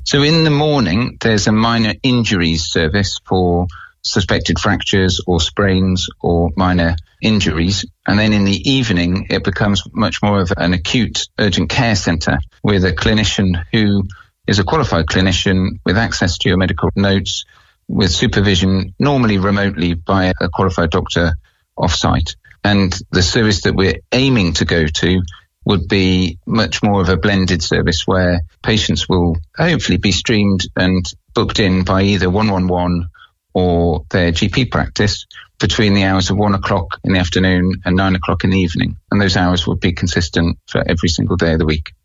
So in the morning, there's a minor injuries service for suspected fractures or sprains or minor injuries. And then in the evening, it becomes much more of an acute urgent care centre with a clinician who is a qualified clinician with access to your medical notes, with supervision, normally remotely by a qualified doctor off-site. And the service that we're aiming to go to would be much more of a blended service where patients will hopefully be streamed and booked in by either 111 or their GP practice between the hours of 1 o'clock in the afternoon and 9 o'clock in the evening. And those hours would be consistent for every single day of the week.